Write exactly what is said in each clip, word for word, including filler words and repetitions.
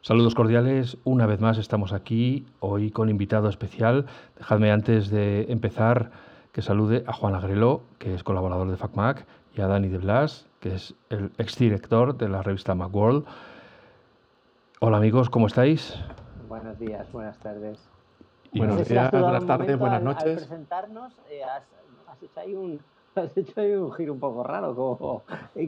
Saludos cordiales, una vez más estamos aquí, hoy con invitado especial. Dejadme antes de empezar que salude a Juan Agreló, que es colaborador de FacMac, y a Dani de Blas, que es el exdirector de la revista Macworld. Hola amigos, ¿cómo estáis? Buenos días, buenas tardes. Y Buenos no sé días, si has dudado buenas un tardes, momento buenas al, al noches. presentarnos, eh, has, has, hecho ahí un, has hecho ahí un giro un poco raro, como...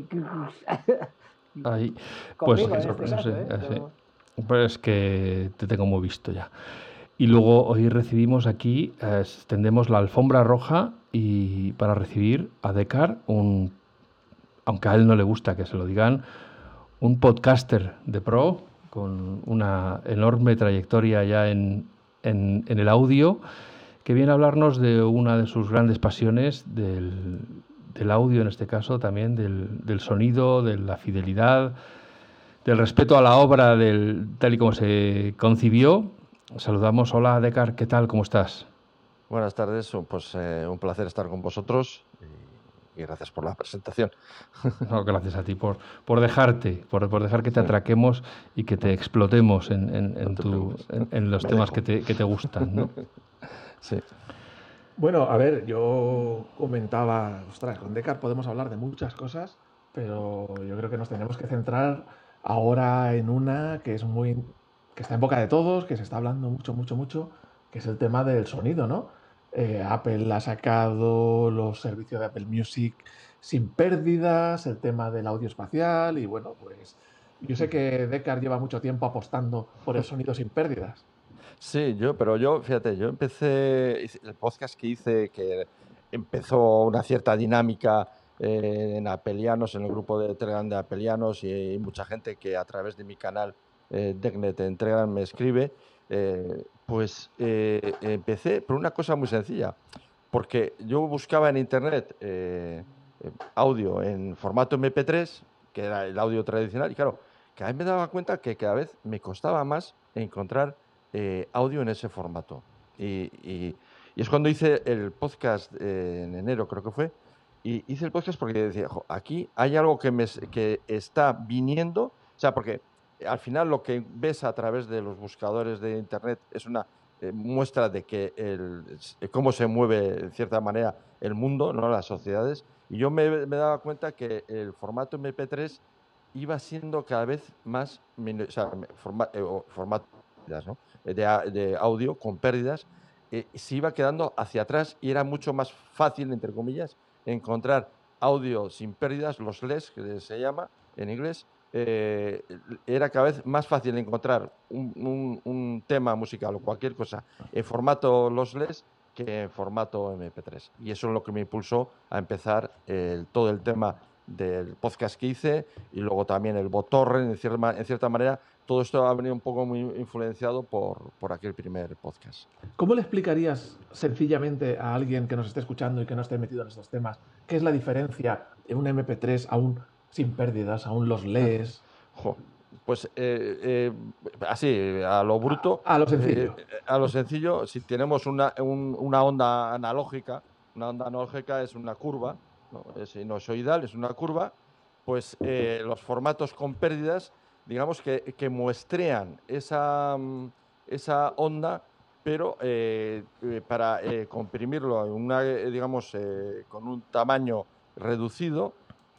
Ahí, pues, Conmigo en no este caso, sé, ¿eh? No... pues que te tengo muy visto ya. Y luego hoy recibimos aquí, eh, extendemos la alfombra roja y para recibir a Decar, un, aunque a él no le gusta que se lo digan, un podcaster de pro con una enorme trayectoria ya en, en, en el audio, que viene a hablarnos de una de sus grandes pasiones, del, del audio en este caso, también del, del sonido, de la fidelidad, del respeto a la obra, del, tal y como se concibió. Saludamos, hola Decar, ¿qué tal? ¿Cómo estás? Buenas tardes, pues eh, un placer estar con vosotros y, y gracias por la presentación. No, gracias a ti por, por dejarte, por, por dejar que te sí. atraquemos y que te explotemos en, en, en, no tu, en, en los temas que te, que te gustan, ¿no? Sí. Bueno, a ver, yo comentaba, ostras, con Decar podemos hablar de muchas cosas, pero yo creo que nos tenemos que centrar ahora en una que es muy, que está en boca de todos, que se está hablando mucho, mucho, mucho, que es el tema del sonido, ¿no? Eh, Apple ha sacado los servicios de Apple Music sin pérdidas, el tema del audio espacial y bueno, pues yo sé que Decar lleva mucho tiempo apostando por el sonido sin pérdidas. Sí, yo, pero yo, fíjate, yo empecé, el podcast que hice, que empezó una cierta dinámica eh, en Apelianos, en el grupo de Telegram de Apelianos, y, y mucha gente que a través de mi canal eh, Decnet en Telegram me escribe, eh, pues eh, empecé por una cosa muy sencilla, porque yo buscaba en internet eh, audio en formato eme pe tres, que era el audio tradicional, y claro, cada vez me daba cuenta que cada vez me costaba más encontrar Eh, audio en ese formato. Y, y, y es cuando hice el podcast eh, en enero, creo que fue, y hice el podcast porque decía, aquí hay algo que, me, que está viniendo, o sea, porque al final lo que ves a través de los buscadores de Internet es una eh, muestra de que el, cómo se mueve, en cierta manera, el mundo, ¿no? Las sociedades, y yo me, me daba cuenta que el formato eme pe tres iba siendo cada vez más, o sea, forma, eh, formato, ¿no? De, de, audio con pérdidas, eh, se iba quedando hacia atrás y era mucho más fácil, entre comillas, encontrar audio sin pérdidas, los L E S, que se llama en inglés. Eh, era cada vez más fácil encontrar un, un, un tema musical o cualquier cosa en formato los L E S que en formato eme pe tres. Y eso es lo que me impulsó a empezar el, todo el tema del podcast que hice y luego también el BotTorrent, en cierta, en cierta manera. Todo esto ha venido un poco muy influenciado por, por aquel primer podcast. ¿Cómo le explicarías sencillamente a alguien que nos esté escuchando y que no esté metido en estos temas qué es la diferencia de un eme pe tres a un sin pérdidas, a un los lees? Jo, pues eh, eh, así, a lo bruto. A, a lo sencillo. Eh, a lo sencillo, si tenemos una, un, una onda analógica, una onda analógica es una curva, no es sinusoidal, es una curva, pues eh, los formatos con pérdidas, digamos que, que muestrean esa, esa onda, pero eh, para eh, comprimirlo en una, digamos, eh, con un tamaño reducido,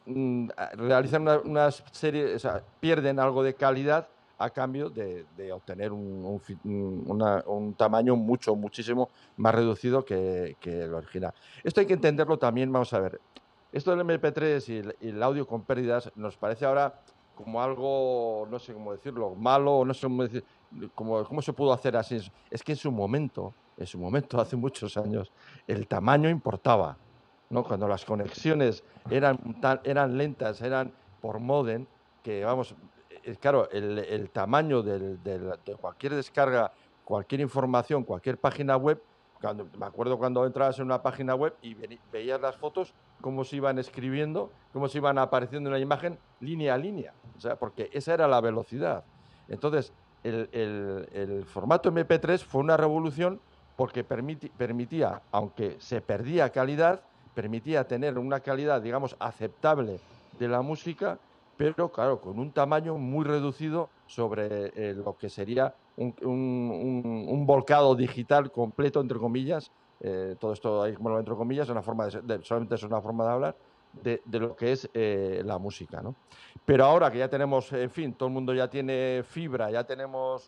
realizan una, una serie, o sea, pierden algo de calidad a cambio de, de obtener un, un, una, un tamaño mucho, muchísimo más reducido que, que el original. Esto hay que entenderlo también, vamos a ver. Esto del eme pe tres y el, y el audio con pérdidas nos parece ahora como algo, no sé cómo decirlo, malo, no sé cómo decir, cómo, cómo se pudo hacer así. Es que en su momento, en su momento, hace muchos años, el tamaño importaba, ¿no? Cuando las conexiones eran, tan, eran lentas, eran por modem, que vamos, claro, el, el tamaño del, del, de cualquier descarga, cualquier información, cualquier página web, cuando, me acuerdo cuando entrabas en una página web y ve, veías las fotos, cómo se iban escribiendo, cómo se iban apareciendo en la imagen, línea a línea, o sea, porque esa era la velocidad. Entonces, el, el, el formato eme pe tres fue una revolución porque permiti, permitía, aunque se perdía calidad, permitía tener una calidad, digamos, aceptable de la música, pero claro, con un tamaño muy reducido sobre eh, lo que sería un, un, un, un volcado digital completo, entre comillas. Eh, todo esto hay como entre comillas, una forma de, de, solamente es una forma de hablar de, de lo que es eh, la música, ¿no? Pero ahora que ya tenemos, en fin, todo el mundo ya tiene fibra, ya tenemos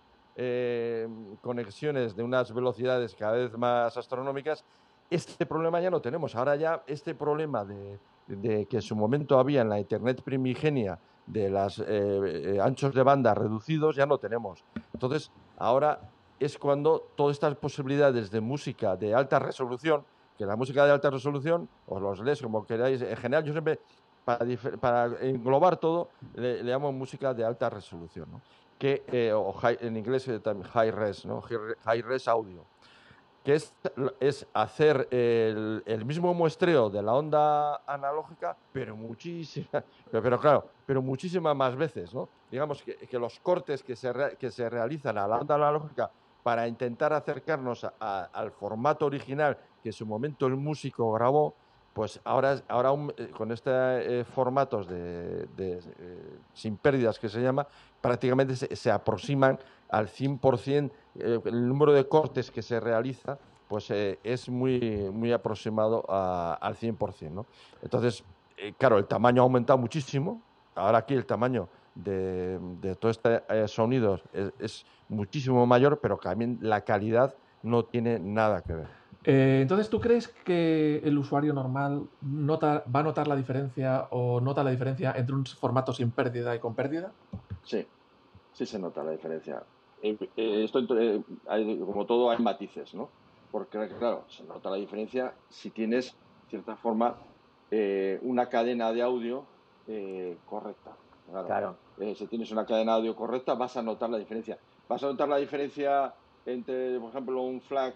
eh, conexiones de unas velocidades cada vez más astronómicas, este problema ya no tenemos. Ahora ya este problema de, de que en su momento había en la Internet primigenia de los eh, eh, anchos de banda reducidos, ya no tenemos. Entonces, ahora es cuando todas estas posibilidades de música de alta resolución, que la música de alta resolución, os los lees como queráis, en general yo siempre, para, para englobar todo, le, le llamo música de alta resolución, ¿no? Que, eh, o high, en inglés eh, también high res, ¿no? High res audio, que es, es hacer el, el mismo muestreo de la onda analógica, pero muchísimas, pero, pero claro, pero muchísimas más veces, ¿no? Digamos que, que los cortes que se, re, que se realizan a la onda analógica para intentar acercarnos a, a, al formato original que en su momento el músico grabó, pues ahora, ahora un, con estos eh, formatos de, de, eh, sin pérdidas que se llama, prácticamente se, se aproximan al cien por ciento, eh, el número de cortes que se realiza pues eh, es muy, muy aproximado a, al cien por ciento, ¿no? Entonces, eh, claro, el tamaño ha aumentado muchísimo. Ahora aquí el tamaño de, de todos estos eh, sonidos es, es muchísimo mayor, pero también la calidad no tiene nada que ver. Eh, entonces, ¿tú crees que el usuario normal nota, va a notar la diferencia o nota la diferencia entre un formato sin pérdida y con pérdida? Sí, sí se nota la diferencia. Eh, eh, esto, eh, hay, como todo, hay matices, ¿no? Porque, claro, se nota la diferencia si tienes, de cierta forma, eh, una cadena de audio eh, correcta. Claro. Claro. Eh, si tienes una cadena de audio correcta, vas a notar la diferencia. Vas a notar la diferencia entre, por ejemplo, un FLAC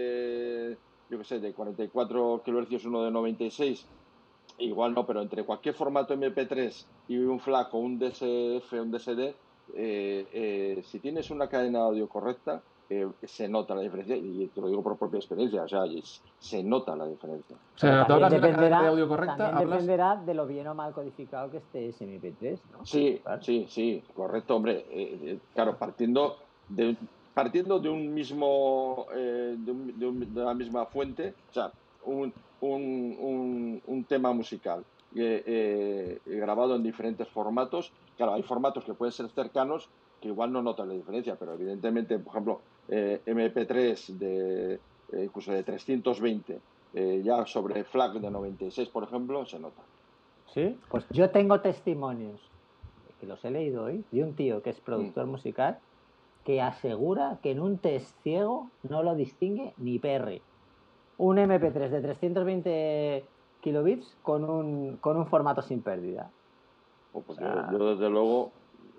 de, yo qué sé, de cuarenta y cuatro kilohercios, uno de noventa y seis. Igual no, pero entre cualquier formato eme pe tres y un FLAC o un de ese efe, un de ese de, eh, eh, si tienes una cadena de audio correcta, eh, se nota la diferencia, y te lo digo por propia experiencia, o sea, se nota la diferencia. O sea, ¿tú hablas de una cadena de audio correcta? También ¿hablas? dependerá de lo bien o mal codificado que esté ese eme pe tres, ¿no? Sí, claro. sí, sí, correcto, hombre. Eh, eh, claro, partiendo de, partiendo de un mismo, eh, de, un, de, un, de la misma fuente, o sea, un, un, un, un tema musical eh, eh, grabado en diferentes formatos. Claro, hay formatos que pueden ser cercanos que igual no notan la diferencia, pero evidentemente, por ejemplo, eh, eme pe tres de eh, incluso de trescientos veinte, eh, ya sobre FLAC de noventa y seis, por ejemplo, se nota. Sí, pues yo tengo testimonios, que los he leído hoy, de un tío que es productor mm. musical, que asegura que en un test ciego no lo distingue ni perre. Un eme pe tres de trescientos veinte kilobits con un, con un formato sin pérdida. Oh, pues o sea, yo, yo, desde luego,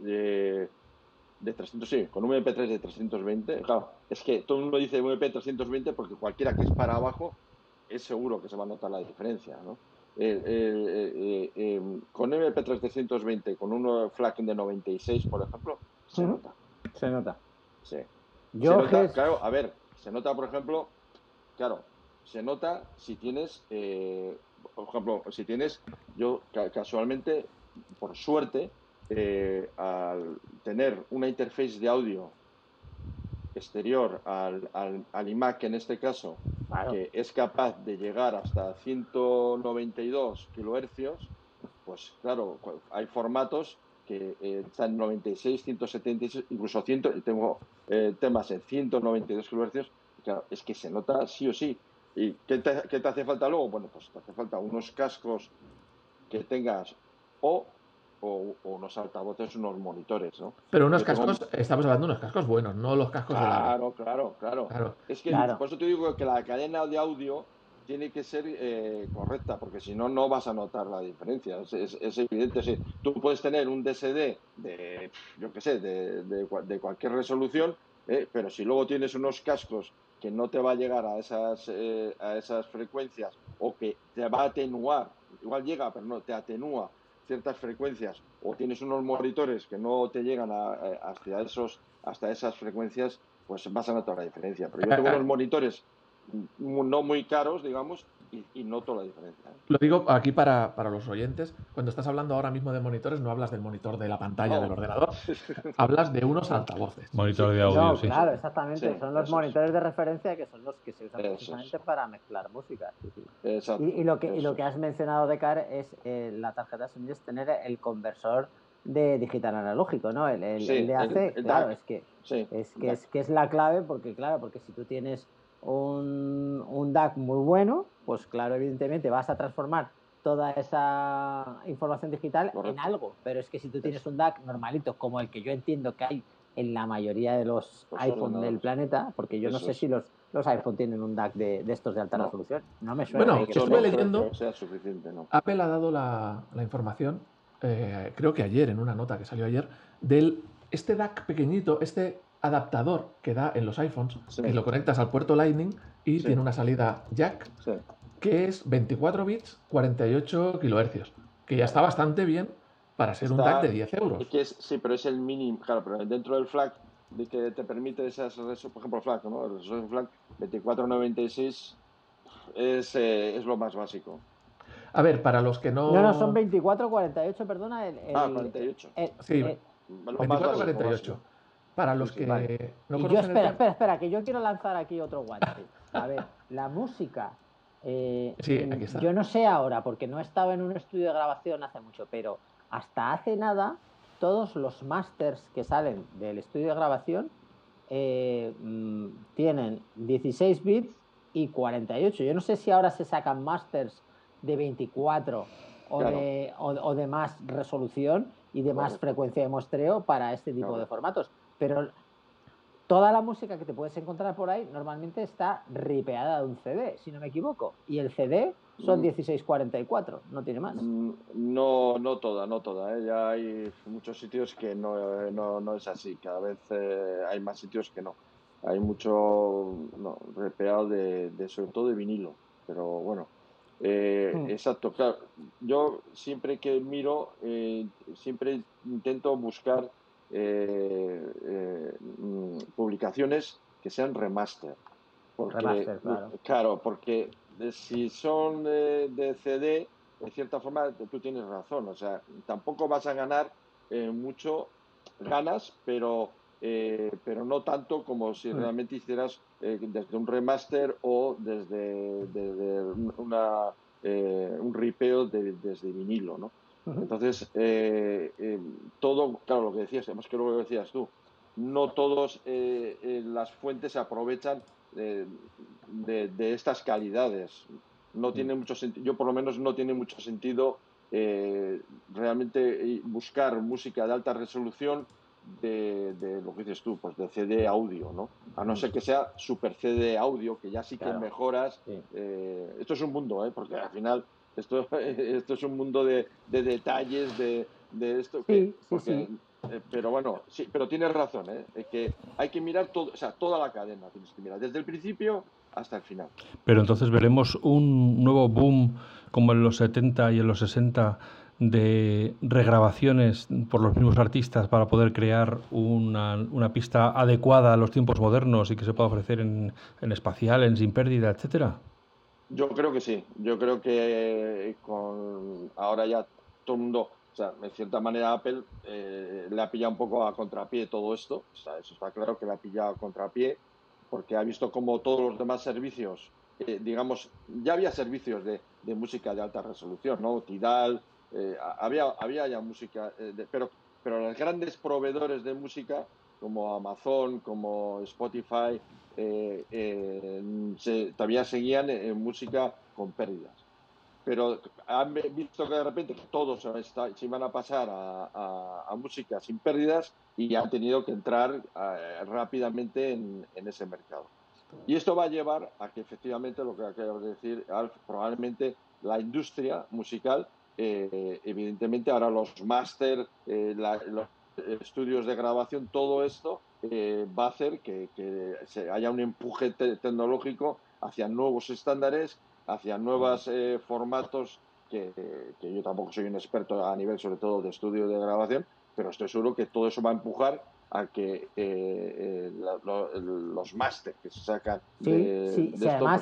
de, de trescientos, sí, con un eme pe tres de trescientos veinte, claro, es que todo el mundo dice eme pe trescientos veinte porque cualquiera que es para abajo es seguro que se va a notar la diferencia, ¿no? El, el, el, el, con eme pe tres de trescientos veinte, con un FLAC de noventa y seis, por ejemplo, se uh-huh. nota. Se nota. Sí. Yo se nota, es... claro, a ver, se nota, por ejemplo, claro, se nota si tienes, eh, por ejemplo, si tienes, yo casualmente, por suerte, eh, al tener una interface de audio exterior al, al, al iMac en este caso, claro, que es capaz de llegar hasta ciento noventa y dos kilohercios, pues claro, hay formatos que eh, están en noventa y seis, ciento setenta y seis, incluso cien, tengo eh, temas en ciento noventa y dos kilohercios, claro, es que se nota sí o sí. ¿Y qué te, qué te hace falta luego? Bueno, pues te hace falta unos cascos que tengas o O, o unos altavoces, unos monitores, ¿no? Pero unos Yo cascos, tengo... estamos hablando de unos cascos buenos, no los cascos claro, de la... Claro, claro, claro. Es que claro. por eso te digo que la cadena de audio tiene que ser eh, correcta, porque si no, no vas a notar la diferencia. Es, es, es evidente. Sí. Tú puedes tener un de ese de, de yo qué sé, de, de, de cualquier resolución, eh, pero si luego tienes unos cascos que no te va a llegar a esas, eh, a esas frecuencias, o que te va a atenuar, igual llega, pero no, te atenúa ciertas frecuencias, o tienes unos monitores que no te llegan a, a, hasta, esos, hasta esas frecuencias, pues vas a notar la diferencia. Pero yo tengo unos monitores no muy caros, digamos, y, y noto la diferencia. Lo digo aquí para, para los oyentes. Cuando estás hablando ahora mismo de monitores, no hablas del monitor de la pantalla No. del ordenador, hablas de unos altavoces. Monitor Sí, de audio, No, sí. claro, exactamente. Sí, son los eso es. monitores de referencia que son los que se usan Eso es. precisamente para mezclar música. Sí, sí. Exacto. Y, y lo que, y eso lo que es. has mencionado, Decar, es eh, la tarjeta de sonido, es tener el conversor de digital analógico, ¿no? El, el, Sí, el D A C, el- el claro, D A C. es que Sí, es el que D A es C. que es la clave, porque claro, porque si tú tienes un, un D A C muy bueno, pues claro, evidentemente vas a transformar toda esa información digital en Correcto. algo, pero es que si tú tienes Eso. un D A C normalito, como el que yo entiendo que hay en la mayoría de los Los iPhone del ordenadores. planeta, porque yo no Eso sé es. si los, los iPhone tienen un D A C de, de estos de alta No. resolución, no me suena. Bueno, ¿eh? Que Yo los estuve no tenga. creo leyendo, que sea suficiente, ¿no? Apple ha dado la, la información, eh, creo que ayer, en una nota que salió ayer, del este D A C pequeñito, este adaptador que da en los iPhones, Sí. que lo conectas al puerto Lightning y Sí. tiene una salida jack, Sí. que es veinticuatro bits, cuarenta y ocho kilohercios, que ya está bastante bien para ser un D A C Está, de diez euros. que es, sí, pero es el mínimo, claro, pero dentro del FLAC de que te permite esas, reso- por ejemplo, el FLAC, ¿no? El resolución FLAC veinticuatro noventa y seis es, eh, es lo más básico. A ver, para los que no... No, no, son veinticuatro cuarenta y ocho, perdona. El, el, Ah, cuarenta y ocho. el- Sí, el- Lo más veinticuatro básico, cuarenta y básico. ocho. Para los Sí, sí. que Vale. no y yo, conocen espera, el espera, espera, que yo quiero lanzar aquí otro guante. A ver, la música. eh, Sí, en- aquí está. yo no sé ahora, porque no he estado en un estudio de grabación hace mucho, pero hasta hace nada, todos los masters que salen del estudio de grabación eh, mm, tienen dieciséis bits y cuarenta y ocho. Yo no sé si ahora se sacan masters de veinticuatro o, Claro. de, o, o de más resolución y de más Correcto. frecuencia de muestreo para este tipo de Correcto. formatos. Pero toda la música que te puedes encontrar por ahí normalmente está ripeada de un C D, si no me equivoco. Y el C D son Mm. dieciséis cuarenta y cuatro, no tiene más. Mm, No, no toda, no toda. ¿eh? Ya hay muchos sitios que no, eh, no, no es así. Cada vez eh, hay más sitios que no. Hay mucho no, repeado de, de sobre todo de vinilo. Pero bueno, eh, Hmm. exacto. Claro, yo siempre que miro, eh, siempre intento buscar eh, eh, mm, publicaciones que sean remaster. Porque, Remaster, claro. claro, porque de- si son de, de C D, de cierta forma tú tienes razón, o sea, tampoco vas a ganar eh, mucho, ganas, pero, eh, pero no tanto como si Hmm. realmente hicieras eh, desde un remaster o desde, desde una, eh, un ripeo de- desde vinilo, ¿no? Ujú. Entonces, eh, eh, todo, claro, lo que decías, además que lo que decías tú, no todas las fuentes se aprovechan de, de, de estas calidades. No tiene mucho sentido, yo por lo menos no tiene mucho sentido eh, realmente buscar música de alta resolución de, de lo que dices tú, pues de C D audio, ¿no? A no ser que sea super C D audio, que ya sí que Claro. mejoras. Sí. Eh, esto es un mundo, ¿eh? Porque al final esto, esto es un mundo de, de detalles, de, de esto que... Sí, sí, porque, sí. eh, pero bueno, sí, pero tienes razón, ¿eh? Es que hay que mirar todo, o sea, toda la cadena tienes que mirar, desde el principio hasta el final. Pero entonces veremos un nuevo boom como en los setenta y en los sesenta de regrabaciones por los mismos artistas para poder crear una, una pista adecuada a los tiempos modernos y que se pueda ofrecer en, en espacial, en sin pérdida, etcétera. Yo creo que sí, yo creo que con ahora ya todo el mundo, o sea, de cierta manera Apple eh, le ha pillado un poco a contrapié todo esto, o sea, eso está claro que le ha pillado a contrapié, porque ha visto como todos los demás servicios, eh, digamos, ya había servicios de, de música de alta resolución, ¿no? Tidal, eh, había, había ya música, eh, de, pero, pero los grandes proveedores de música, como Amazon, como Spotify, eh, eh, se, todavía seguían en música con pérdidas. Pero han visto que de repente todos se, está, se iban a pasar a, a, a, música sin pérdidas y han tenido que entrar eh, rápidamente en, en ese mercado. Y esto va a llevar a que efectivamente, lo que acabas de decir, Alf, probablemente la industria musical, eh, evidentemente ahora los máster, eh, los estudios de grabación, todo esto eh, va a hacer que, que se haya un empuje te tecnológico hacia nuevos estándares, hacia nuevos eh, formatos, que, que yo tampoco soy un experto a nivel sobre todo de estudio de grabación, pero estoy seguro que todo eso va a empujar a que eh, eh, la, lo, los máster que se sacan sí, de, sí, de sí, esto, además, pues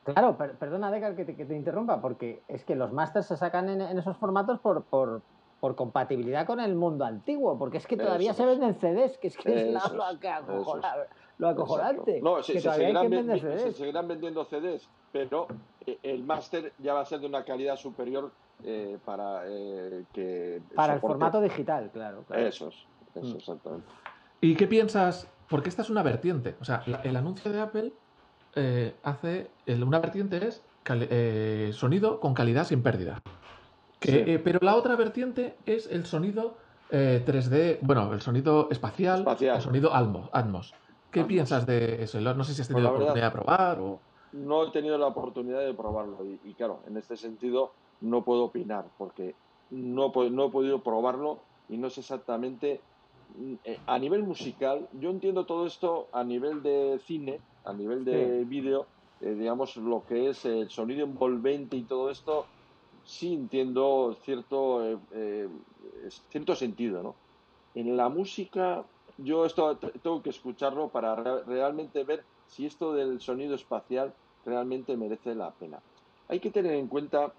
Claro, per, perdona, Decar, que te, que te interrumpa, porque es que los másters se sacan en, en esos formatos por, por, por compatibilidad con el mundo antiguo, porque es que todavía Eso se es, venden C Ds, que es que es la- eso lo, es, que eso es. acojona- lo Exacto. acojonante, No, se, que se todavía hay seguirán, quien ve- vende ve- se C Ds. seguirán vendiendo C Ds, pero eh, el máster ya va a ser de una calidad superior eh, para eh, que Para el soporte. formato digital, claro, claro. Eso es, eso Mm. exactamente. ¿Y qué piensas? Porque esta es una vertiente. O sea, la- el anuncio de Apple eh, hace. el- una vertiente es cali- eh, sonido con calidad sin pérdida. Que, Sí, eh, pero la otra vertiente es el sonido eh, tres D, bueno, el sonido espacial o espacial, sonido Atmos. Atmos. ¿Qué Atmos. piensas de eso? No sé si has Pues tenido la la verdad, oportunidad de probar o. no he tenido la oportunidad de probarlo y, y claro, en este sentido no puedo opinar porque no, he po- no he podido probarlo y no sé exactamente mm, eh, a nivel musical. Yo entiendo todo esto a nivel de cine, a nivel Sí. de vídeo, eh, digamos lo que es el sonido envolvente y todo esto, sí entiendo cierto, eh, eh, es- cierto sentido, ¿no? En la música, yo esto t- tengo que escucharlo para re- realmente ver si esto del sonido espacial realmente merece la pena. Hay que tener en cuenta,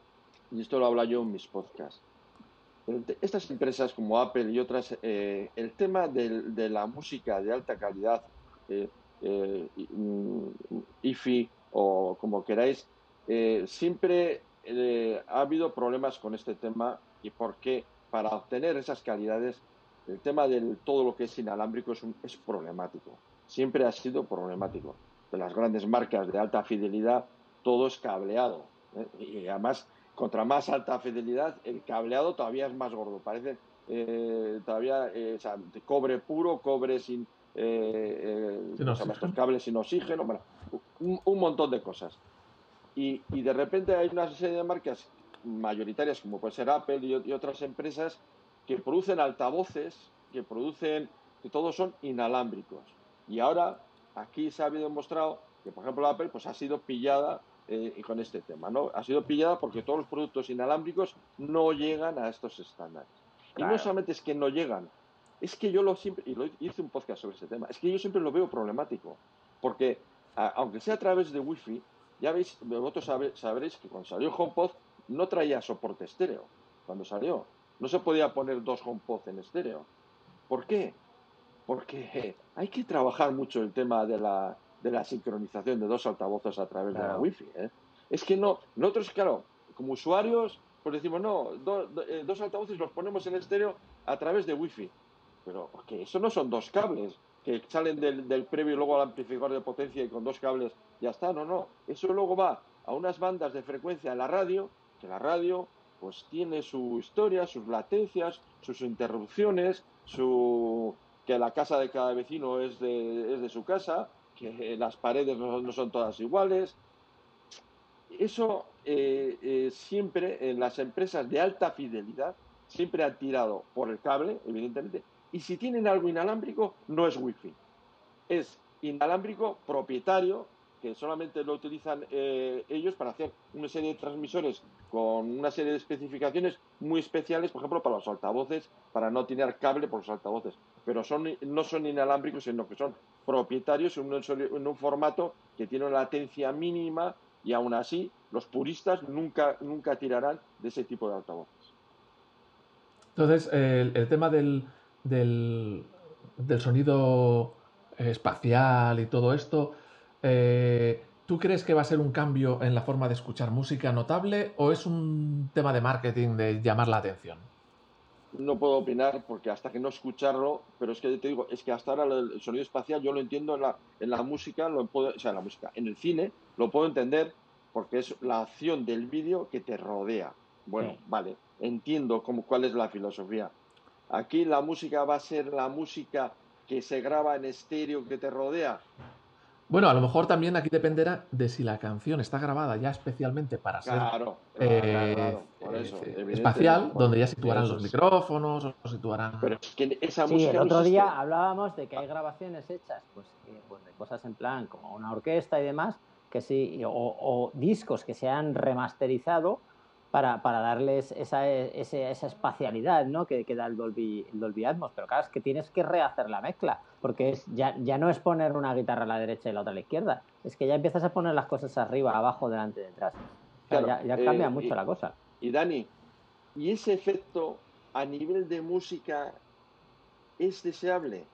y esto lo hablo yo en mis podcasts, el te- estas empresas como Apple y otras, eh, el tema del- de la música de alta calidad, eh, eh, i- mm, IFI o como queráis, eh, siempre eh, ha habido problemas con este tema y porque para obtener esas calidades, el tema de todo lo que es inalámbrico es, un- es problemático. Siempre ha sido problemático. De las grandes marcas de alta fidelidad, todo es cableado. ¿eh? Y además contra más alta fidelidad, el cableado todavía es más gordo. Parece eh, todavía eh, o sea, de cobre puro, cobre sin, eh, eh, Sin ¿cómo se llama? Estos oxígeno. cables sin oxígeno, bueno, un, un montón de cosas. Y, y, de repente hay una serie de marcas mayoritarias, como puede ser Apple y, y otras empresas, que producen altavoces, que producen, que todos son inalámbricos. Y ahora aquí se ha habido demostrado que, por ejemplo, Apple pues, ha sido pillada eh, con este tema, ¿no? Ha sido pillada porque todos los productos inalámbricos no llegan a estos estándares. Y no Claro. solamente es que no llegan, es que yo lo siempre, y lo hice un podcast sobre este tema, es que yo siempre lo veo problemático, porque a, aunque sea a través de Wi-Fi, ya veis, vosotros sabe, sabréis que cuando salió HomePod no traía soporte estéreo. Cuando salió, no se podía poner dos HomePod en estéreo. ¿Por qué? Porque hay que trabajar mucho el tema de la, de la sincronización de dos altavoces a través de la Claro. Wi-Fi. ¿eh? Es que no, nosotros, claro, como usuarios, pues decimos, no, do, do, eh, dos altavoces los ponemos en estéreo a través de Wi-Fi. Pero que eso no son dos cables que salen del, del previo y luego al amplificador de potencia y con dos cables ya está. No, no. Eso luego va a unas bandas de frecuencia en la radio, que la radio pues tiene su historia, sus latencias, sus interrupciones, su que la casa de cada vecino es de, es de su casa, que las paredes no, no son todas iguales. Eso eh, eh, siempre en las empresas de alta fidelidad siempre han tirado por el cable, evidentemente, y si tienen algo inalámbrico, no es wifi, es inalámbrico propietario, que solamente lo utilizan eh, ellos para hacer una serie de transmisores con una serie de especificaciones muy especiales, por ejemplo, para los altavoces, para no tener cable por los altavoces, pero son, no son inalámbricos, sino que son propietarios en un, en un formato que tiene una latencia mínima y aún así los puristas nunca, nunca tirarán de ese tipo de altavoces. Entonces, eh, el, el tema del, del, del sonido eh, espacial y todo esto, eh, ¿tú crees que va a ser un cambio en la forma de escuchar música notable o es un tema de marketing de llamar la atención? No puedo opinar porque hasta que no escucharlo, pero es que te digo, es que hasta ahora el sonido espacial yo lo entiendo en la, en la música, lo puedo, o sea, en la música, en el cine lo puedo entender porque es la acción del vídeo que te rodea. Bueno, Sí. vale, entiendo cómo, cuál es la filosofía. Aquí la música va a ser la música que se graba en estéreo que te rodea. Bueno, a lo mejor también aquí dependerá de si la canción está grabada ya especialmente para ser Claro, claro, eh, claro, por eso, eh, espacial, evidentemente. donde ya situarán Eso los es. micrófonos o situarán. Pero es que esa Sí, el música no otro existe. día hablábamos de que hay grabaciones hechas pues, eh, pues de cosas en plan como una orquesta y demás, que sí, o, o discos que se han remasterizado para, para darles esa, ese, esa espacialidad, ¿no? que, que da el Dolby, el Dolby Atmos. Pero claro, es que tienes que rehacer la mezcla, porque es, ya, ya no es poner una guitarra a la derecha y la otra a la izquierda, es que ya empiezas a poner las cosas arriba, abajo, delante, detrás. O sea, Claro, ya, ya eh, cambia mucho y, la cosa. y Dani, ¿y ese efecto a nivel de música es deseable?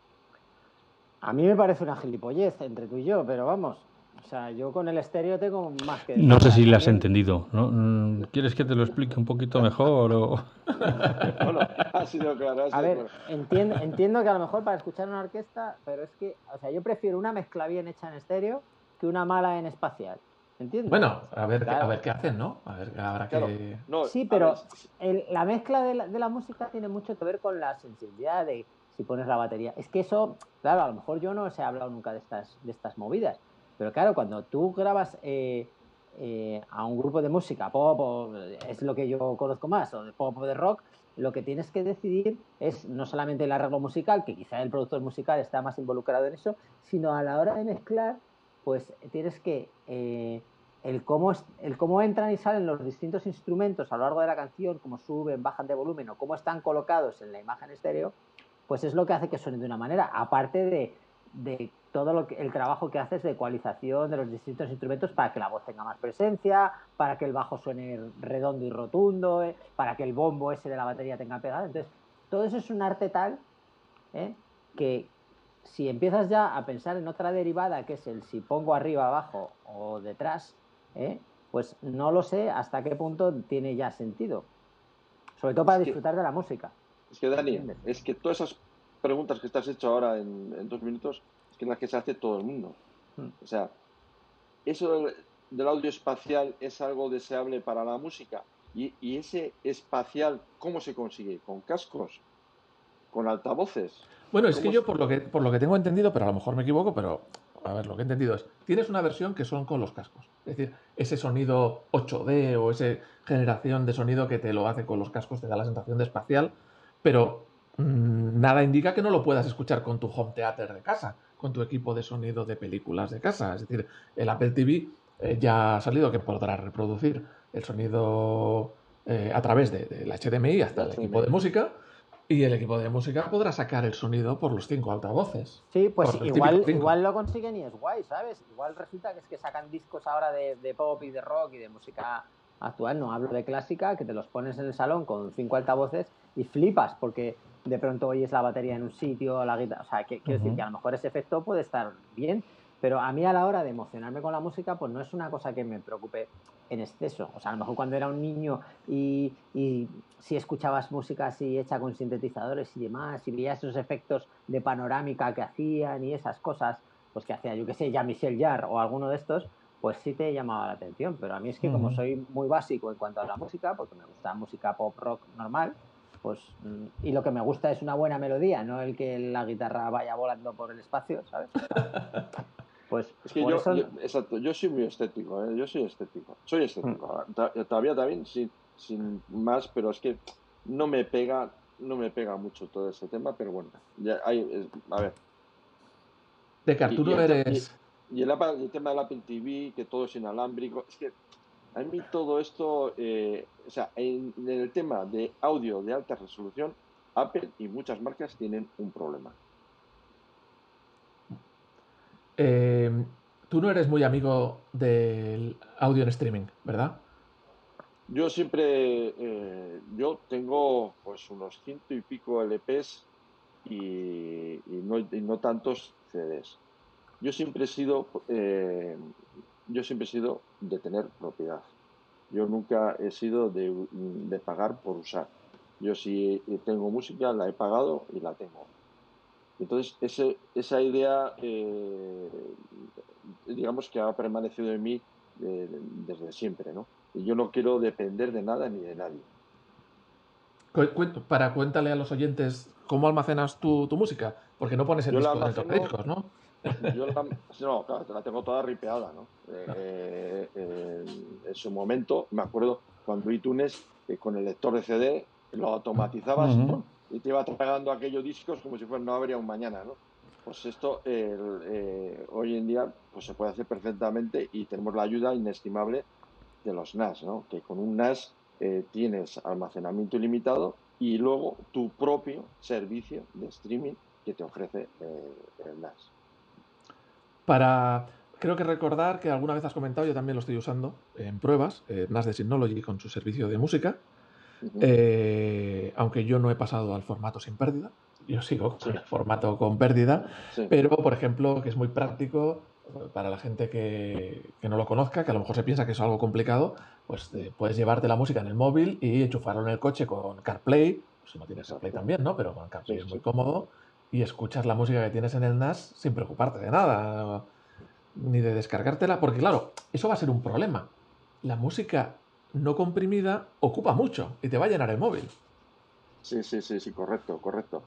A mí me parece una gilipollez entre tú y yo, pero vamos, o sea, yo con el estéreo tengo más que... No sé si le has también... entendido, ¿no? Mm, ¿Quieres que te lo explique un poquito mejor? O... Bueno, ha sido claro. Ha sido A ver, claro. entiendo, entiendo que a lo mejor para escuchar una orquesta, pero es que, o sea, yo prefiero una mezcla bien hecha en estéreo que una mala en espacial. ¿Entiendes? Bueno, a ver, Claro. a ver qué hacen, ¿no? A ver, habrá Claro, que... no, Sí, a pero ver, el- la mezcla de la, de la música tiene mucho que ver con la sensibilidad de si pones la batería. Es que eso, claro, a lo mejor yo no os he hablado nunca de estas, de estas movidas, pero claro, cuando tú grabas eh, eh, a un grupo de música, pop, o, es lo que yo conozco más, o de pop o de rock, lo que tienes que decidir es no solamente el arreglo musical, que quizá el productor musical está más involucrado en eso, sino a la hora de mezclar, pues tienes que... Eh, el cómo, el cómo entran y salen los distintos instrumentos a lo largo de la canción, cómo suben, bajan de volumen o cómo están colocados en la imagen estéreo, pues es lo que hace que suenen de una manera, aparte de, de todo lo que, el trabajo que haces de ecualización de los distintos instrumentos para que la voz tenga más presencia, para que el bajo suene redondo y rotundo, eh, para que el bombo ese de la batería tenga pegada. Entonces, todo eso es un arte tal eh, que si empiezas ya a pensar en otra derivada, que es el si pongo arriba, abajo o detrás, ¿eh? pues no lo sé hasta qué punto tiene ya sentido. Sobre todo para es que, disfrutar de la música. es que Dani, ¿Entiendes? es que todas esas preguntas que te has hecho ahora en, en dos minutos, es que las que se hace todo el mundo. Mm. O sea, eso del, del audio espacial es algo deseable para la música. Y, y ese espacial, ¿cómo se consigue? ¿Con cascos? ¿Con altavoces? Bueno, es que ¿Cómo yo se- por lo que, por lo que tengo entendido, pero a lo mejor me equivoco, pero a ver, lo que he entendido es, tienes una versión que son con los cascos. Es decir, ese sonido ocho D o esa generación de sonido que te lo hace con los cascos te da la sensación de espacial, pero mmm, nada indica que no lo puedas escuchar con tu home theater de casa, con tu equipo de sonido de películas de casa. Es decir, el Apple T V eh, ya ha salido que podrá reproducir el sonido eh, a través del de, de H D M I hasta el equipo de música. Y el equipo de música podrá sacar el sonido por los cinco altavoces. Sí, pues Por igual, igual lo consiguen y es guay, ¿sabes? Igual resulta que es que sacan discos ahora de, de pop y de rock y de música actual, no hablo de clásica, que te los pones en el salón con cinco altavoces y flipas porque de pronto oyes la batería en un sitio, la guitarra, o sea, que, quiero uh-huh. decir que a lo mejor ese efecto puede estar bien, pero a mí a la hora de emocionarme con la música, pues no es una cosa que me preocupe en exceso. O sea, a lo mejor cuando era un niño y, y si escuchabas música así hecha con sintetizadores y demás, y veías esos efectos de panorámica que hacían y esas cosas, pues que hacía, yo qué sé, Jean-Michel Jarre o alguno de estos, pues sí te llamaba la atención. Pero a mí es que uh-huh. como soy muy básico en cuanto a la música, porque me gusta música pop rock normal, pues y lo que me gusta es una buena melodía, no el que la guitarra vaya volando por el espacio, ¿sabes? Pues es que por yo, eso... yo, exacto, yo soy muy estético, ¿eh? yo soy estético, soy estético, mm. todavía también sin, sin más, pero es que no me pega, no me pega mucho todo ese tema, pero bueno, ya hay, a ver. De que Arturo y, y el, eres... Y, y el, el tema del Apple T V, que todo es inalámbrico, es que a mí todo esto, eh, o sea, en, en el tema de audio de alta resolución, Apple y muchas marcas tienen un problema. Eh, tú no eres muy amigo del audio en streaming, ¿verdad? Yo siempre, eh, yo tengo pues unos ciento y pico L Ps y, y, no, y no tantos C Ds. Yo siempre he sido, eh, yo siempre he sido de tener propiedad. Yo nunca he sido de, de pagar por usar. Yo si tengo música la he pagado y la tengo. Entonces, ese, esa idea, eh, digamos que ha permanecido en mí de, de, desde siempre, ¿no? Y yo no quiero depender de nada ni de nadie. Para cuéntale a los oyentes cómo almacenas tu, tu música, porque no pones el yo disco la dentro de discos, ¿no? Yo la, no, claro, la tengo toda ripeada, ¿no? Eh, eh, en su momento, me acuerdo cuando iTunes, eh, con el lector de C D, lo automatizabas uh-huh. y te iba tragando aquellos discos como si fuera no habría un mañana, ¿no? Pues esto eh, eh, hoy en día pues se puede hacer perfectamente y tenemos la ayuda inestimable de los N A S, ¿no? Que con un N A S eh, tienes almacenamiento ilimitado y luego tu propio servicio de streaming que te ofrece eh, el N A S. Para, creo que recordar que alguna vez has comentado, yo también lo estoy usando en pruebas, eh, N A S de Synology con su servicio de música, Ujú. eh, aunque yo no he pasado al formato sin pérdida, yo sigo con Sí. el formato con pérdida, Sí. pero por ejemplo, que es muy práctico para la gente que, que no lo conozca, que a lo mejor se piensa que es algo complicado, pues eh, puedes llevarte la música en el móvil y enchufarlo en el coche con CarPlay, si no tienes CarPlay Exacto. también, ¿no? Pero con CarPlay Sí, es muy sí. cómodo y escuchas la música que tienes en el N A S sin preocuparte de nada, ni de descargártela, porque claro, eso va a ser un problema. La música no comprimida ocupa mucho y te va a llenar el móvil. Sí, sí, sí, sí, correcto, correcto.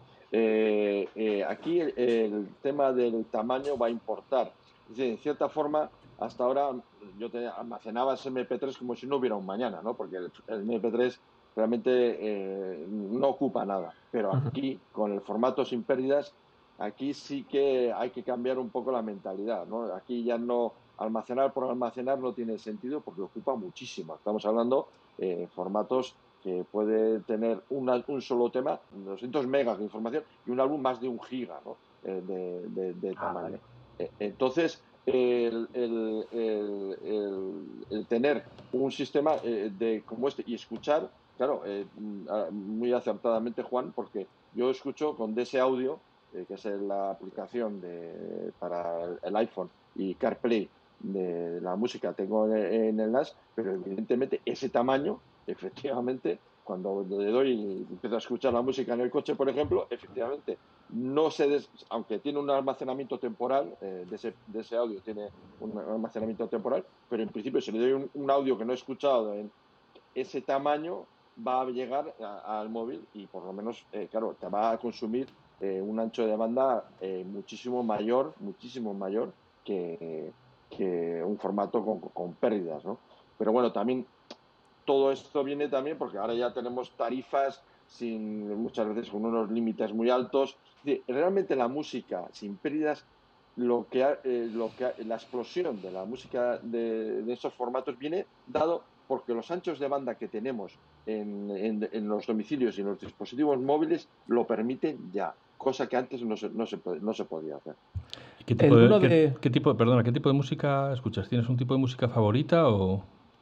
Eh, eh, aquí el, el tema del tamaño va a importar. Es decir, en cierta forma, hasta ahora yo te almacenaba ese eme pe tres como si no hubiera un mañana, ¿no? Porque el, el eme pe tres realmente eh, no ocupa nada. Pero Ujú. aquí, con el formato sin pérdidas, aquí sí que hay que cambiar un poco la mentalidad, ¿no? Aquí ya no almacenar por almacenar no tiene sentido porque ocupa muchísimo. Estamos hablando de formatos que puede tener una, un solo tema, doscientos megas de información y un álbum más de un giga, ¿no? eh, de, de, de, Ah, tamaño. vale. Eh, entonces, el, el, el, el, el, tener un sistema eh, de, como este y escuchar, claro, eh, muy acertadamente, Juan, porque yo escucho con D S Audio, eh, que es la aplicación de, para el iPhone, y CarPlay de la música tengo en, en el N A S, pero evidentemente ese tamaño, efectivamente, cuando le doy y empiezo a escuchar la música en el coche, por ejemplo, efectivamente, no se des, aunque tiene un almacenamiento temporal, eh, de, ese, de ese audio tiene un almacenamiento temporal, pero en principio si le doy un, un audio que no he escuchado en ese tamaño, va a llegar a, al móvil y por lo menos, eh, claro, te va a consumir eh, un ancho de banda eh, muchísimo mayor, muchísimo mayor que, que un formato con, con pérdidas, ¿no? Pero bueno, también todo esto viene también porque ahora ya tenemos tarifas sin, muchas veces con unos límites muy altos. Realmente la música sin pérdidas, lo que, ha, eh, lo que ha, la explosión de la música de, de esos formatos viene dado porque los anchos de banda que tenemos en, en, en los domicilios y en los dispositivos móviles lo permiten ya, cosa que antes no se, no se, no se podía hacer. ¿Y qué tipo El de, uno qué, de... qué tipo, perdona, qué tipo de música escuchas? ¿Tienes un tipo de música favorita o...?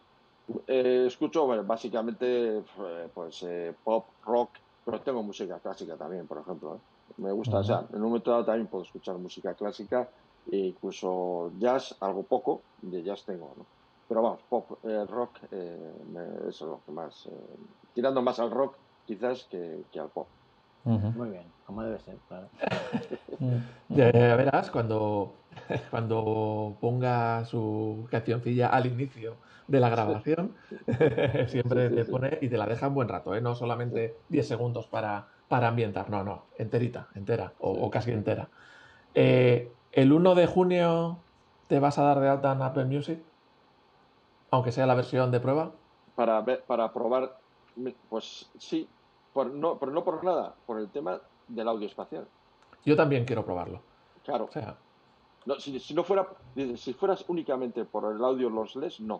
Eh, escucho, bueno, básicamente eh, pues eh, pop, rock, pero tengo música clásica también, por ejemplo. ¿eh? Me gusta, o Ujú. sea, en un momento dado también puedo escuchar música clásica e incluso jazz, algo poco de jazz tengo, ¿no? Pero vamos, pop, eh, rock, eh, me- eso es lo que más, eh, tirando más al rock quizás que, que al pop. Ujú. Muy bien, como debe ser, claro. Ujú. Ya, ya verás, cuando, cuando ponga su cancioncilla al inicio de la grabación, Sí, siempre sí, te sí. pone y te la deja un buen rato, ¿eh? No Sí, solamente diez segundos para, para ambientar, no, no, enterita, entera o, sí. o casi entera. Eh, ¿el uno de junio te vas a dar de alta en Apple Music? Aunque sea la versión de prueba. Para ver, para probar, pues sí, por, no, pero no por nada, por el tema del audio espacial. Yo también quiero probarlo. O Claro, sea, no, si, si, no fuera, si fueras únicamente por el audio lossless, no,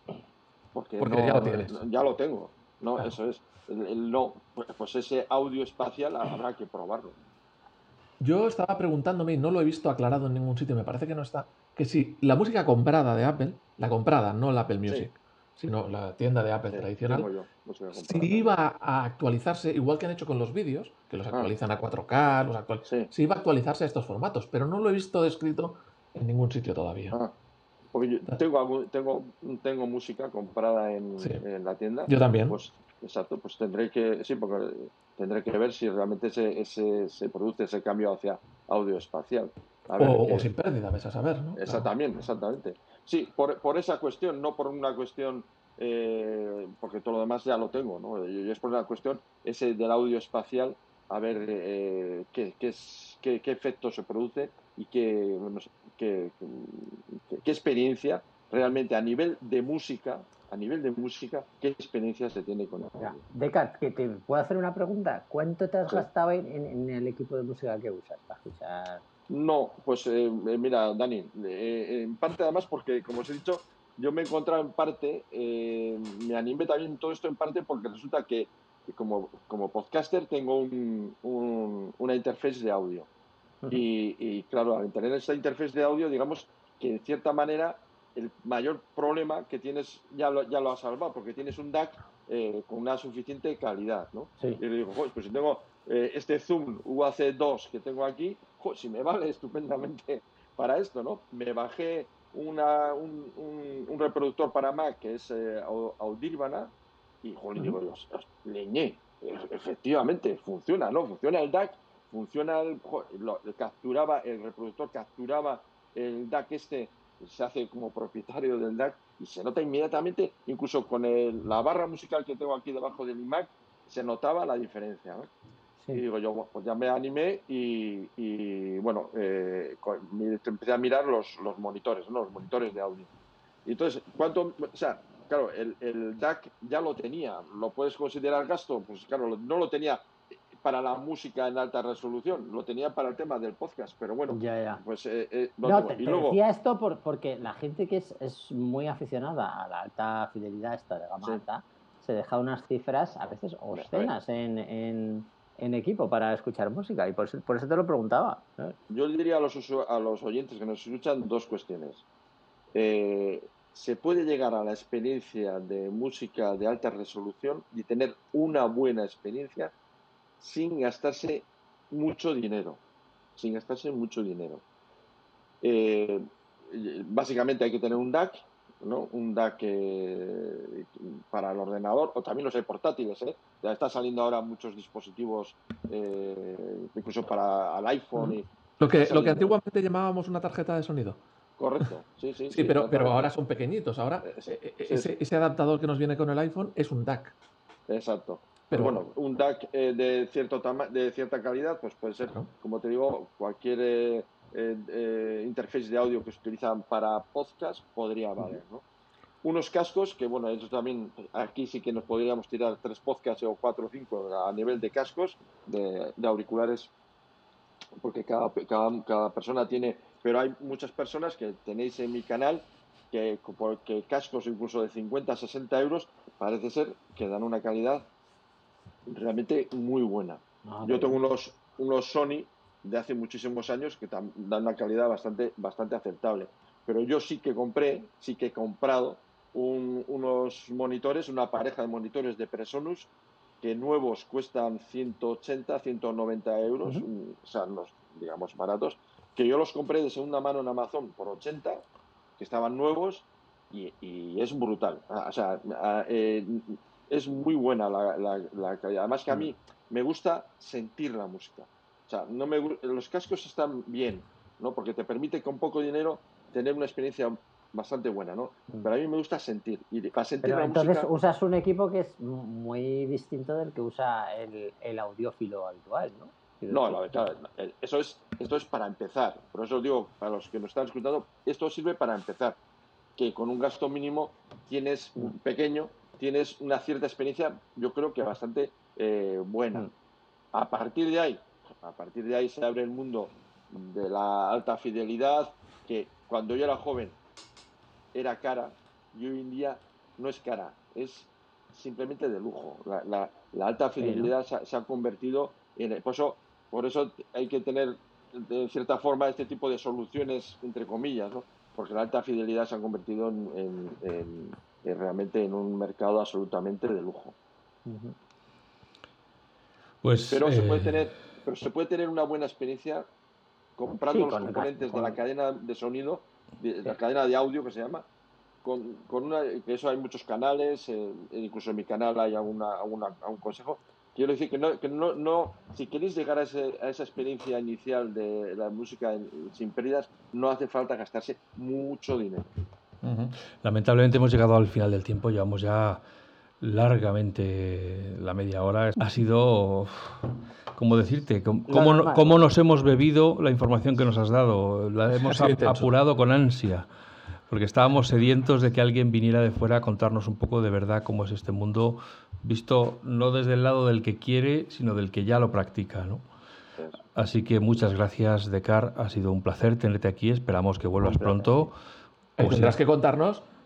porque porque ya lo no, tienes. ya lo tengo, no, Claro. eso es, el, el no, pues ese audio espacial habrá que probarlo. Yo estaba preguntándome, y no lo he visto aclarado en ningún sitio, me parece que no está, que si la música comprada de Apple, la comprada, no la Apple Sí, Music, sino la tienda de Apple sí, tradicional, tengo yo música si comprada también. iba a actualizarse, igual que han hecho con los vídeos, que los Ah, actualizan a cuatro K, los actual... sí, si iba a actualizarse a estos formatos, pero no lo he visto descrito en ningún sitio todavía. ah, porque yo tengo, algún- tengo, tengo música comprada Sí, en, en la tienda, yo también. pues exacto, pues tendré que, sí, porque tendré que ver si realmente ese, ese, se produce ese cambio hacia audio espacial. A O, ver, o que sin pérdida, ves a saber, ¿no? Claro. exactamente, exactamente. Sí, por, por esa cuestión, no por una cuestión, eh, porque todo lo demás ya lo tengo, ¿no? Y es por una cuestión ese del audio espacial, a ver eh, qué, qué, es, qué, qué efecto se produce y qué, no sé, qué, qué, qué experiencia realmente a nivel de música, a nivel de música, qué experiencia se tiene con el Ya. audio. Descartes, que te puedo hacer una pregunta. ¿Cuánto te has Sí. gastado en, en- en el equipo de música que usas para escuchar? No, pues eh, mira, Dani, eh, en parte además porque, como os he dicho, yo me he encontrado en parte, eh, me animé también todo esto en parte porque resulta que, que como, como podcaster tengo un, un, una interface de audio. Y, y claro, al tener esta interface de audio, digamos que en cierta manera el mayor problema que tienes ya lo, ya lo has salvado, porque tienes un D A C eh, con una suficiente calidad, ¿no? Sí. Y le digo, pues si tengo eh, este Zoom U A C dos que tengo aquí, jo, si me vale estupendamente para esto, ¿no? Me bajé una, un, un, un reproductor para Mac que es eh, Audirvana y, joder, digo, Dios, leñé, efectivamente, funciona, ¿no? Funciona el D A C, funciona el, joder, lo, capturaba, el reproductor capturaba el D A C este, se hace como propietario del D A C y se nota inmediatamente, incluso con el, la barra musical que tengo aquí debajo de mi Mac, se notaba la diferencia, ¿no? Sí. Y digo yo, pues ya me animé y, y bueno, eh, empecé a mirar los, los monitores, ¿no? Los monitores de audio. Y entonces, ¿cuánto? O sea, claro, el, el D A C ya lo tenía. ¿Lo puedes considerar gasto? Pues claro, no lo tenía para la música en alta resolución, lo tenía para el tema del podcast, pero bueno, ya, ya. pues eh, eh, no, te, y te luego... decía esto por, porque la gente que es, es muy aficionada a la alta fidelidad esta de gama sí. alta, se deja unas cifras a veces obscenas en, en, en equipo para escuchar música, y por eso, por eso te lo preguntaba, ¿sabes? Yo le diría a los, a los oyentes que nos escuchan dos cuestiones. Eh, se puede llegar a la experiencia de música de alta resolución y tener una buena experiencia sin gastarse mucho dinero, sin gastarse mucho dinero. Eh, básicamente hay que tener un D A C, ¿no? Un D A C eh, para el ordenador, o también los hay portátiles, ¿eh? Ya está saliendo ahora muchos dispositivos, eh, incluso para el iPhone. Y lo que, lo que antiguamente llamábamos una tarjeta de sonido. Correcto, sí, sí. Sí, sí pero, pero ahora son pequeñitos. Ahora eh, sí, ese, sí. ese adaptador que nos viene con el iPhone es un D A C. Exacto. Pero bueno, un D A C eh, de, cierto tama de cierta calidad, pues puede ser, claro. Como te digo, cualquier eh, eh, interface de audio que se utilizan para podcast podría valer, ¿no? Unos cascos que, bueno, eso también, aquí sí que nos podríamos tirar tres podcasts o cuatro o cinco a nivel de cascos, de, de auriculares, porque cada, cada, cada persona tiene, pero hay muchas personas que tenéis en mi canal que, que cascos incluso de cincuenta, sesenta euros parece ser que dan una calidad realmente muy buena. Ah, Yo tengo unos, unos Sony de hace muchísimos años que dan una calidad bastante, bastante aceptable. Pero yo sí que compré, sí que he comprado un, unos monitores, una pareja de monitores de Presonus que nuevos cuestan ciento ochenta, ciento noventa euros, uh-huh. O sea, los, digamos, baratos, que yo los compré de segunda mano en Amazon por ochenta, que estaban nuevos y, y es brutal. O sea, eh, es muy buena la, la, la calidad. Además que a mí me gusta sentir la música. O sea, no me, los cascos están bien, ¿no? Porque te permite con poco dinero tener una experiencia bastante buena, ¿no? Pero a mí me gusta sentir. Y para sentir Pero la entonces música... usas un equipo que es muy distinto del que usa el, el audiófilo habitual, ¿no? No, no, claro, eso es, esto es para empezar. Por eso os digo, para los que nos están escuchando, esto sirve para empezar. Que con un gasto mínimo tienes un pequeño, tienes una cierta experiencia, yo creo que bastante eh, buena. A partir de ahí, a partir de ahí se abre el mundo de la alta fidelidad, que cuando yo era joven era cara y hoy en día no es cara, es simplemente de lujo. La, la, la alta fidelidad sí, ¿no? se, se ha convertido en... Por eso, por eso hay que tener, de cierta forma, este tipo de soluciones, entre comillas, ¿no? Porque la alta fidelidad se ha convertido en, en, en, en realmente en un mercado absolutamente de lujo. Uh-huh. Pues, pero, eh... se puede tener, pero se puede tener una buena experiencia comprando sí, los componentes con... de la cadena de sonido, de, de la cadena de audio que se llama, con, con una, que eso hay muchos canales, eh, incluso en mi canal hay alguna, alguna, algún consejo. Quiero decir que no, que no, no si queréis llegar a, ese, a esa experiencia inicial de la música en, sin pérdidas, no hace falta gastarse mucho dinero. Uh-huh. Lamentablemente hemos llegado al final del tiempo, llevamos ya largamente la media hora. Ha sido, ¿cómo decirte? ¿Cómo, cómo, no, cómo nos hemos bebido la información que nos has dado? La hemos apurado con ansia, porque estábamos sedientos de que alguien viniera de fuera a contarnos un poco de verdad cómo es este mundo, visto no desde el lado del que quiere, sino del que ya lo practica, ¿no? Así que muchas gracias, Dekar. Ha sido un placer tenerte aquí. Esperamos que vuelvas pronto. O tendrás sea... que contarnos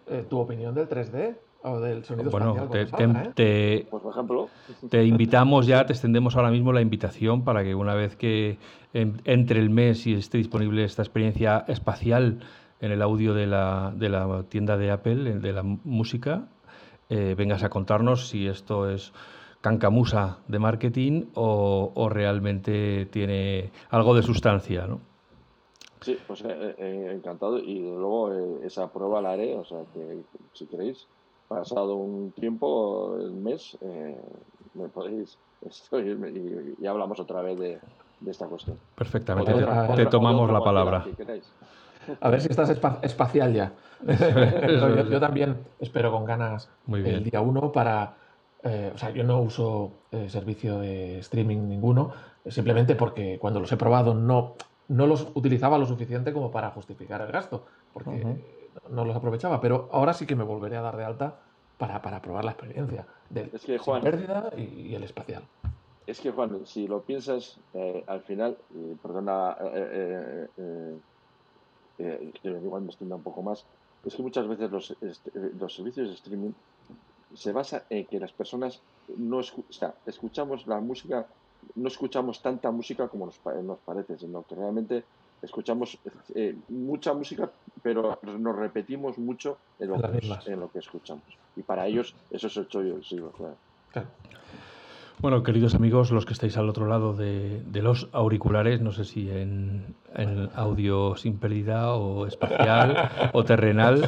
eh, tu opinión del tres D o del sonido Bueno, espacial. te, cuando salga, te- ¿eh? te- Pues, por ejemplo, te invitamos ya, te extendemos ahora mismo la invitación para que una vez que en- entre el mes y esté disponible esta experiencia espacial en el audio de la, de la tienda de Apple, el de la m- música, eh, vengas a contarnos si esto es cancamusa de marketing o, o realmente tiene algo de sustancia, ¿no? sí, pues eh, eh, encantado y de luego eh, esa prueba la haré, o sea que si queréis, pasado un tiempo, el mes, eh, me podéis, estoy, y, y hablamos otra vez de, de esta cuestión. O de Perfectamente, te, otra, a- te otra- o de tomamos otra la cualquiera palabra. que queráis. A ver si estás espa- espacial ya. Eso No, yo, es. yo también espero con ganas Muy el bien. día uno para... eh, o sea, yo no uso eh, servicio de streaming ninguno, eh, simplemente porque cuando los he probado no, no los utilizaba lo suficiente como para justificar el gasto, porque Ujú. no no los aprovechaba, pero ahora sí que me volveré a dar de alta para, para probar la experiencia del Es que, sin Juan, pérdida y, y el espacial. es que, Juan, si lo piensas, eh, al final, eh, perdona, eh, eh, eh, eh, que igual me extienda un poco más, es que muchas veces los, est- eh, los servicios de streaming se basa en que las personas no escu- o sea, escuchamos la música, no escuchamos tanta música como nos, pa- nos parece, sino que realmente escuchamos eh, mucha música, pero nos repetimos mucho en lo, Las que, mismas. en lo que escuchamos. Y para ellos eso es el chollo del siglo, claro. Claro. Bueno, queridos amigos, los que estáis al otro lado de, de los auriculares, no sé si en, en audio sin pérdida o espacial o terrenal,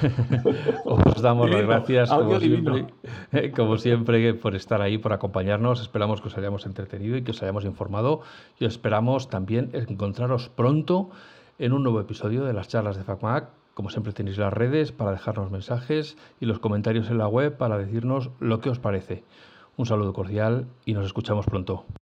os damos las Divino, gracias audio como divino. siempre, como siempre por estar ahí, por acompañarnos. Esperamos que os hayamos entretenido y que os hayamos informado y esperamos también encontraros pronto en un nuevo episodio de las charlas de FacMac. Como siempre tenéis las redes para dejarnos mensajes y los comentarios en la web para decirnos lo que os parece. Un saludo cordial y nos escuchamos pronto.